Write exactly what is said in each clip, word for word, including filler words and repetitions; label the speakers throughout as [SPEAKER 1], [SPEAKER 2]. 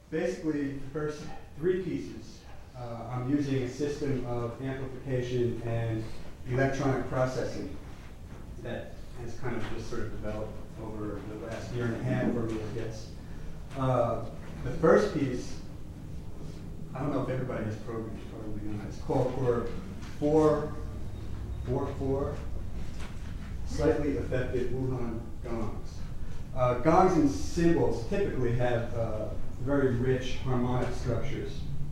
[SPEAKER 1] basically, the first three pieces, uh, I'm using a system of amplification and electronic processing that has kind of just sort of developed over the last year and a half for me, I guess. Uh, the first piece, I don't know if everybody has programs, probably not. It's called for four, four, four, slightly affected Wuhan gongs. Uh, gongs and cymbals typically have uh, very rich harmonic structures.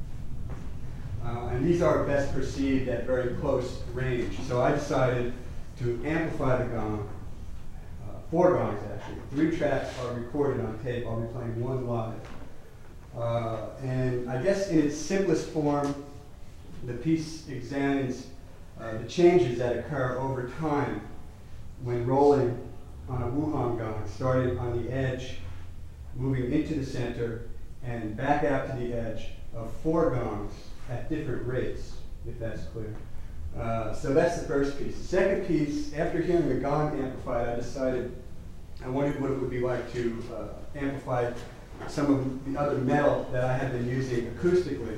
[SPEAKER 1] Uh, and these are best perceived at very close range. So I decided to amplify the gong, uh, four gongs actually. Three tracks are recorded on tape. I'll be playing one live. Uh, and I guess in its simplest form, the piece examines uh, the changes that occur over time when rolling on a Wuhan gong, starting on the edge, moving into the center, and back out to the edge of four gongs at different rates, if that's clear. Uh, so that's the first piece. The second piece, after hearing the gong amplified, I decided I wondered what it would be like to uh, amplify some of the other metal that I had been using acoustically.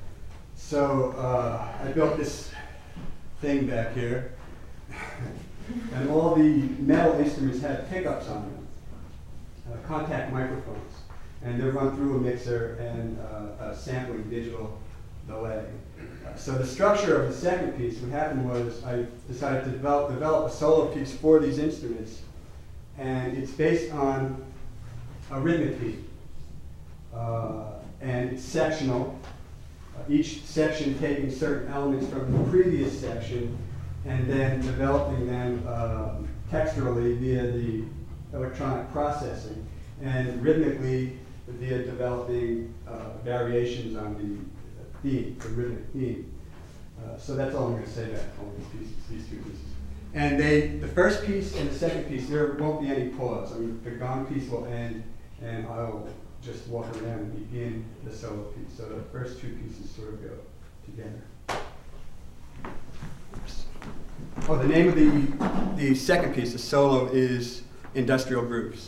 [SPEAKER 1] So uh, I built this thing back here, and all the metal instruments had pickups on them, uh, contact microphones, and they're run through a mixer and uh, a sampling digital delay. Uh, so the structure of the second piece, what happened was I decided to develop, develop a solo piece for these instruments, and it's based on a rhythmic beat. Uh, and it's sectional, uh, each section taking certain elements from the previous section and then developing them uh, texturally via the electronic processing, and rhythmically via developing uh, variations on the theme, the rhythmic theme. Uh, so that's all I'm going to say about all these pieces, these two pieces. And they, the first piece and the second piece, there won't be any pause. I mean, the gong piece will end, and I'll just walk around and begin the solo piece. So the first two pieces sort of go together. Oh, the name of the, the second piece, the solo, is Industrial Grooves.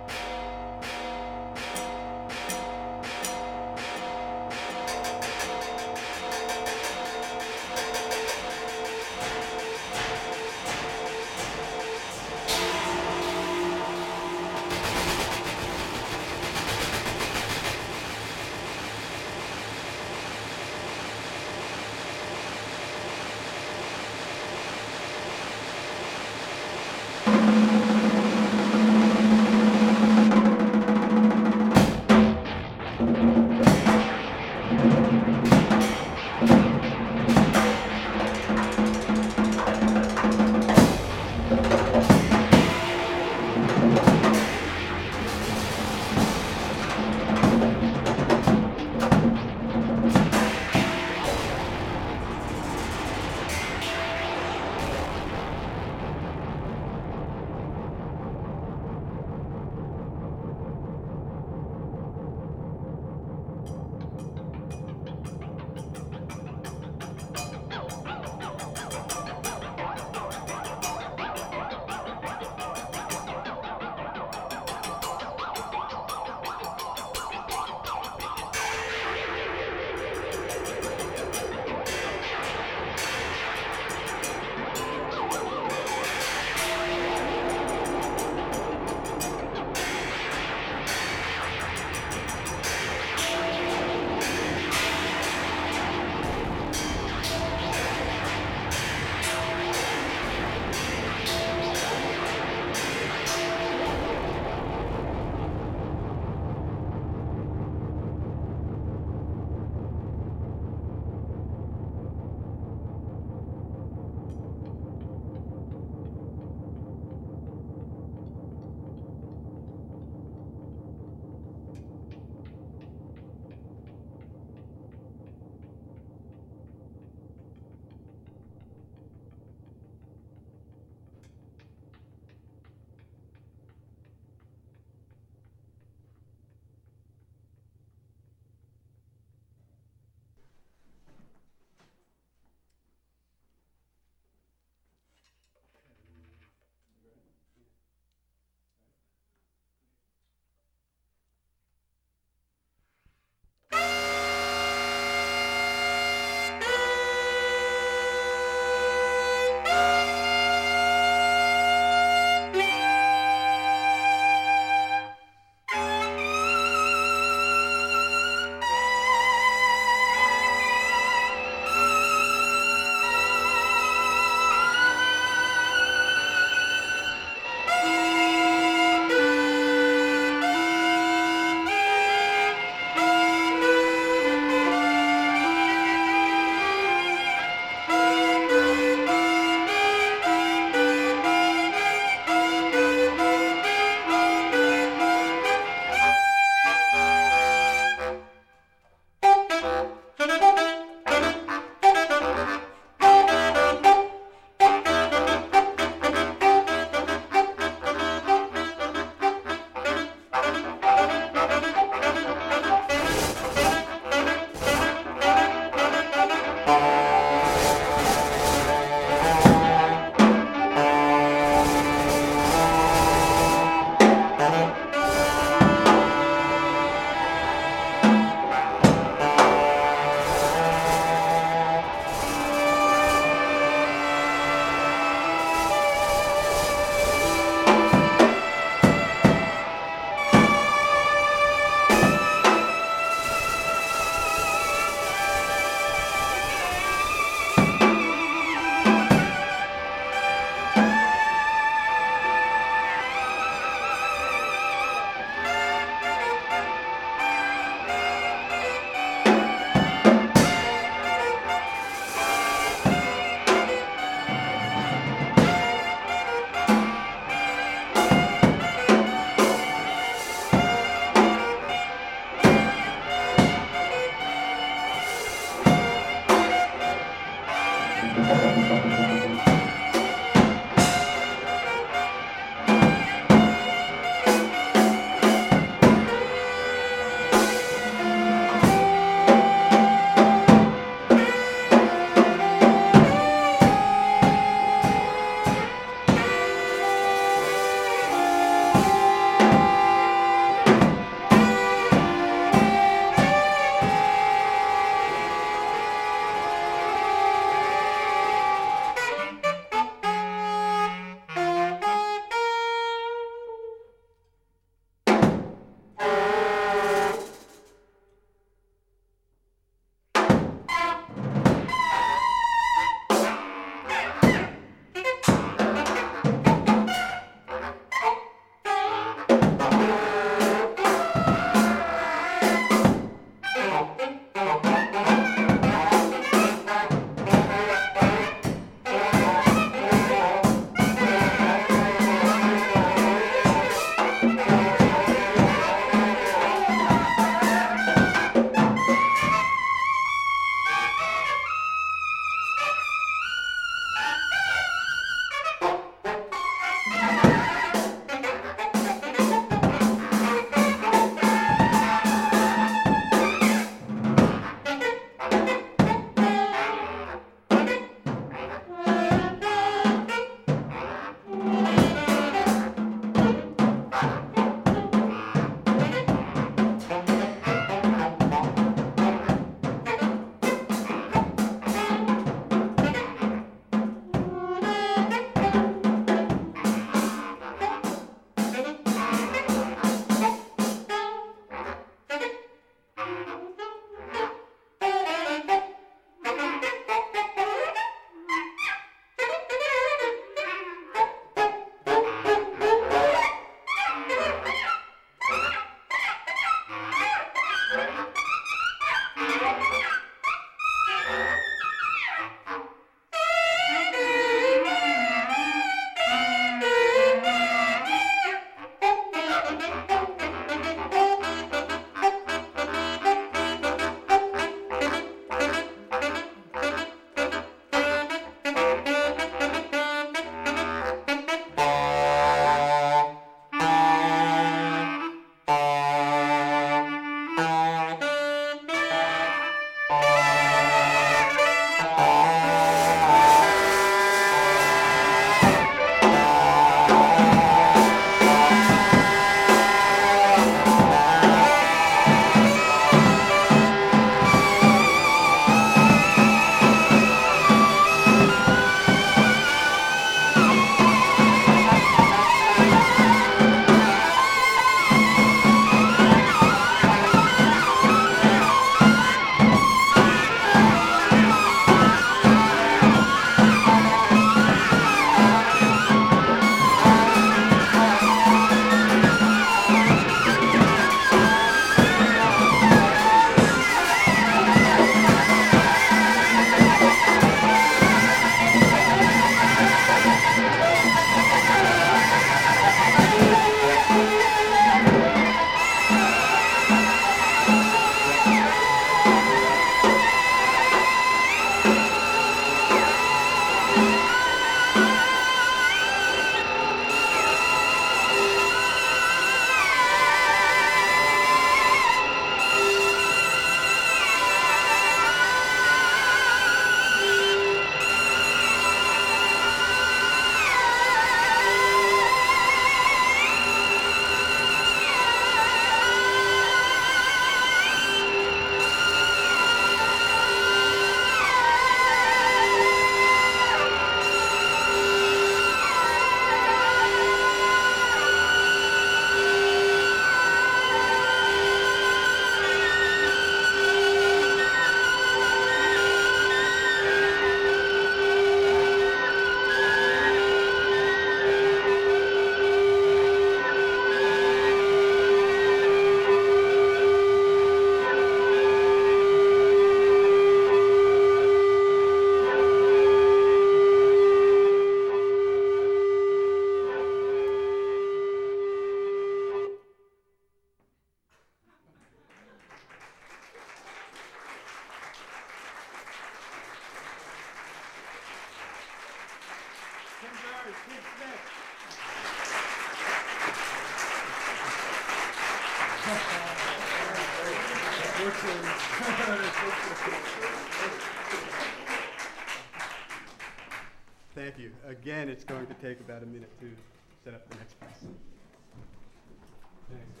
[SPEAKER 1] Thank you. Again, it's going to take about a minute to set up the next piece. Thanks.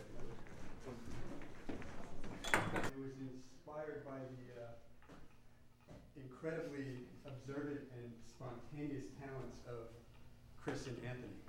[SPEAKER 1] It was inspired by the uh, incredibly observant and spontaneous talents of Chris and Anthony.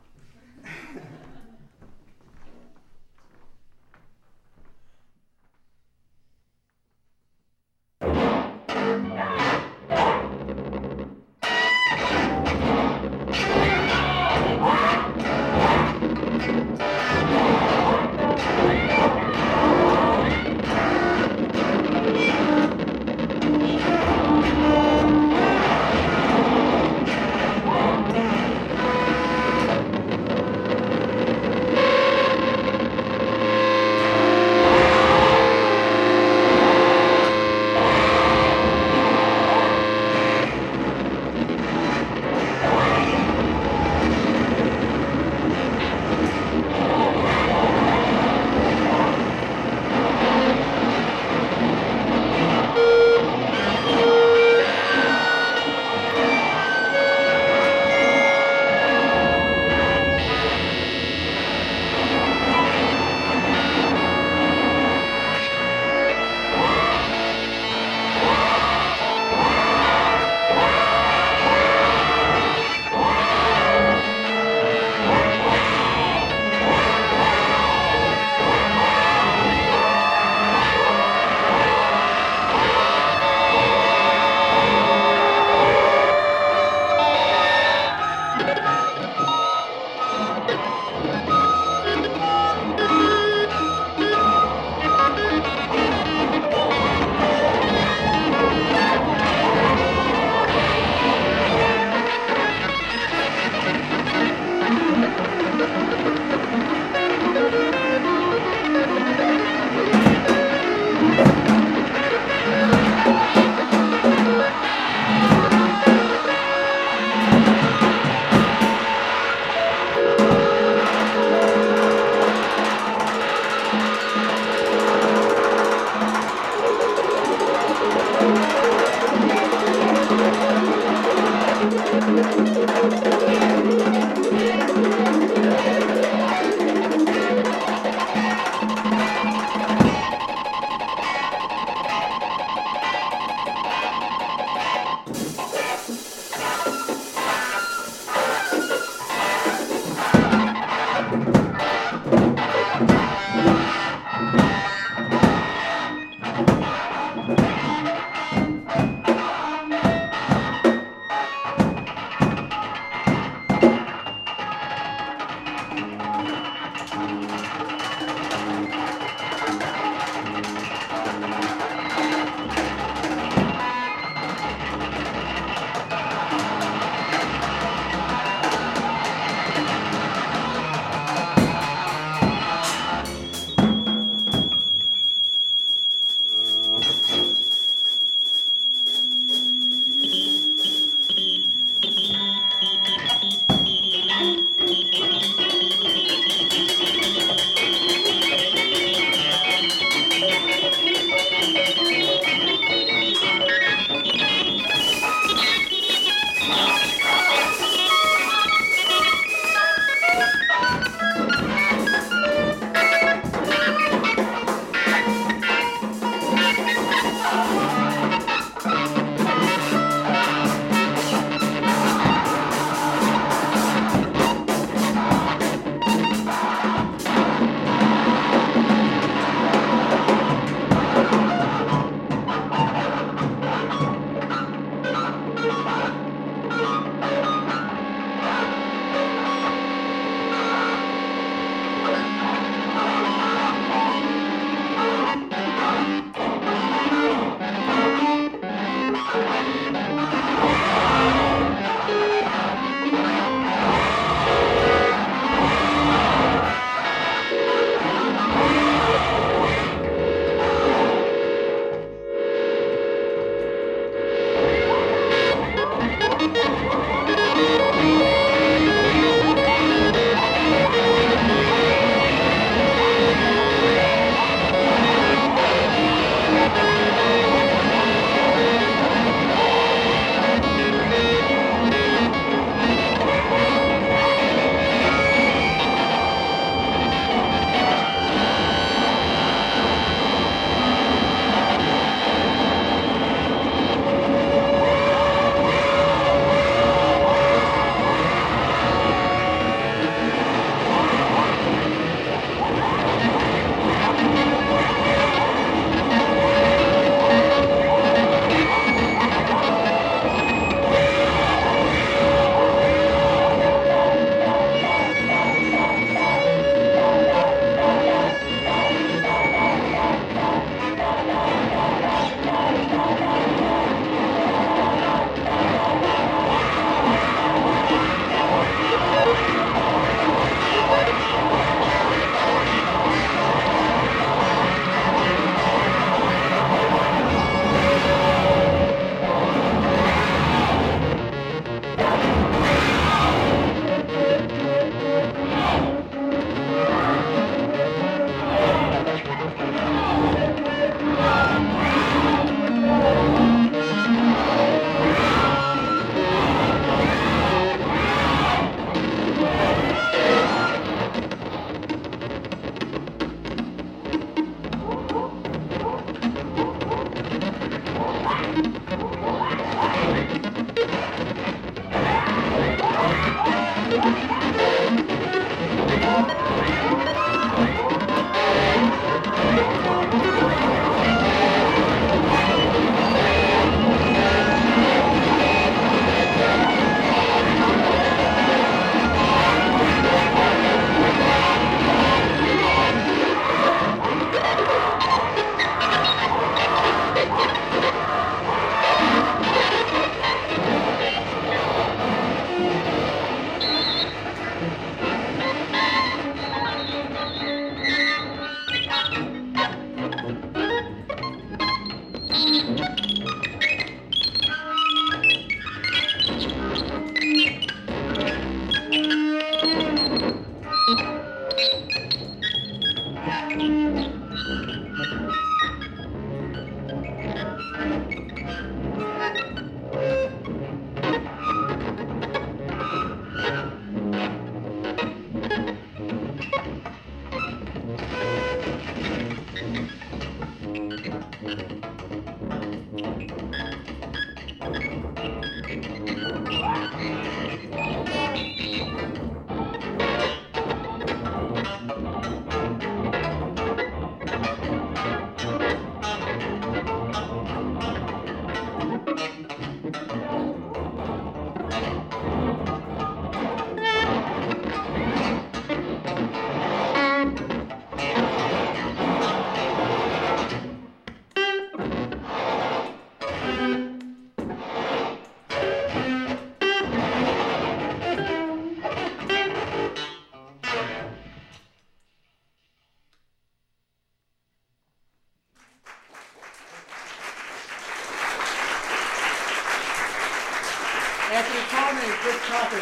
[SPEAKER 1] Anthony Coleman and Chris Coffin.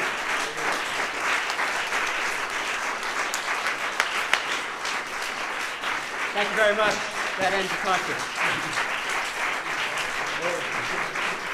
[SPEAKER 1] Thank you very much. That ends the concert.